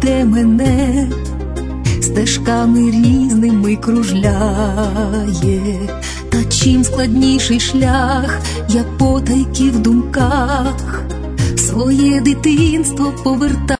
веде мене, стежками різними кружляє. Та чим складніший шлях, я потайки в думках своє дитинство повертаю.